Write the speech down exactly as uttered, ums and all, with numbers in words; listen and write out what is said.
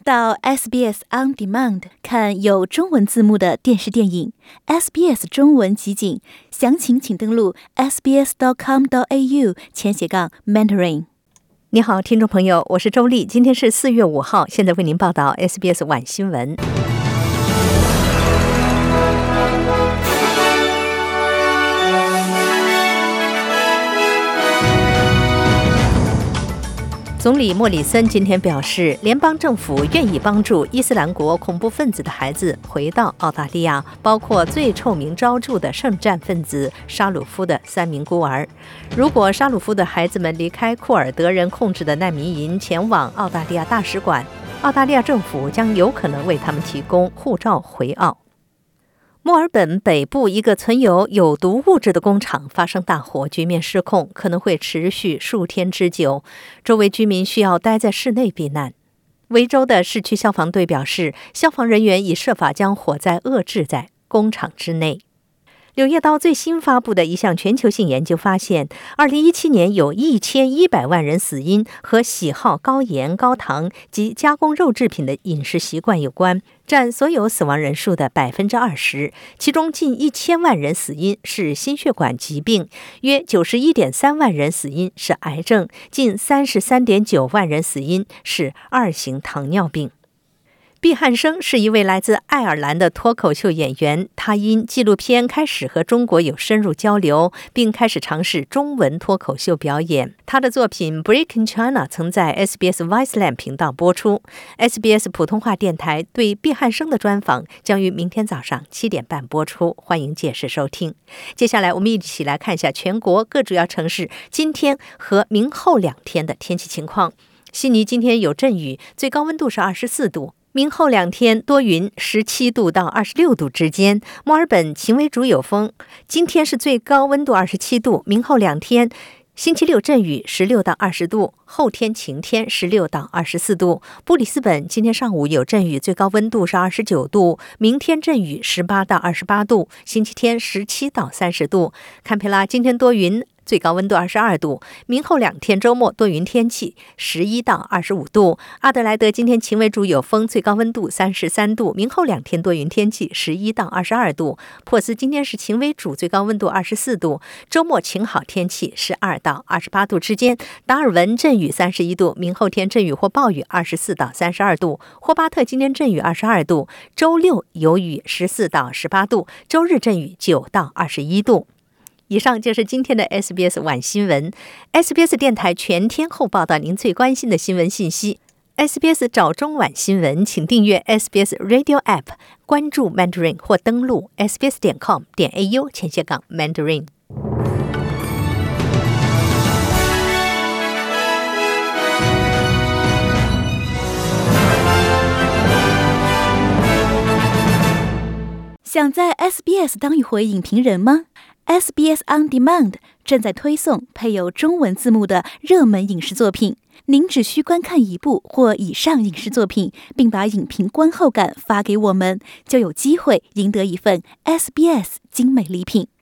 到 S B S On Demand 看有中文字幕的电视电影 S B S 中文集锦，详情请登录 s b s dot com dot a u 前斜杠 Mandarin。 你好，听众朋友，我是周丽，今天是四月五号，现在为您报道 S B S 晚新闻。总理莫里森今天表示，联邦政府愿意帮助伊斯兰国恐怖分子的孩子回到澳大利亚，包括最臭名昭著的圣战分子沙鲁夫的三名孤儿。如果沙鲁夫的孩子们离开库尔德人控制的难民营，前往澳大利亚大使馆，澳大利亚政府将有可能为他们提供护照回澳。墨尔本北部一个存有有毒物质的工厂发生大火，局面失控，可能会持续数天之久，周围居民需要待在室内避难。维州的市区消防队表示，消防人员已设法将火灾遏制在工厂之内。柳叶刀最新发布的一项全球性研究发现，二零一七年有一千一百万人死因和喜好高盐、高糖及加工肉制品的饮食习惯有关，占所有死亡人数的百分之二十。其中近一千万人死因是心血管疾病，约九十一点三万人死因是癌症，近三十三点九万人死因是二型糖尿病。毕汉生是一位来自爱尔兰的脱口秀演员，他因纪录片开始和中国有深入交流，并开始尝试中文脱口秀表演。他的作品 Breaking China 曾在 S B S Viceland 频道播出。S B S 普通话电台对毕汉生的专访将于明天早上七点半播出，欢迎届时收听。接下来我们一起来看一下全国各主要城市今天和明后两天的天气情况。悉尼今天有阵雨，最高温度是二十四度。明后两天多云，十七度到二十六度之间。墨尔本晴为主有风，今天是最高温度二十七度，明后两天星期六阵雨，十六到二十度，后天晴天，十六到二十四度。布里斯本今天上午有阵雨，最高温度是二十九度，明天阵雨，十八到二十八度，星期天十七到三十度。堪培拉今天多云，最高温度二十二度，明后两天周末多云天气，十一到二十五度。阿德莱德今天晴为主有风，最高温度三十三度，明后两天多云天气，十一到二十二度。珀斯今天是晴为主，最高温度二十四度，周末晴好天气，十二到二十八度之间。达尔文阵雨三十一度，明后天阵雨或暴雨二十四到三十二度。霍巴特今天阵雨二十二度，周六有雨十四到十八度，周日阵雨九到二十一度。以上就是今天的 S B S 晚新闻。S B S 电台全天候报道您最关心的新闻信息。S B S 早中晚新闻，请订阅 S B S Radio App， 关注 Mandarin 或登录 s b s 点 com 点 a u 前斜杠 Mandarin。 想在 S B S 当一回影评人吗？S B S On Demand 正在推送配有中文字幕的热门影视作品，您只需观看一部或以上影视作品，并把影评观后感发给我们，就有机会赢得一份 S B S 精美礼品。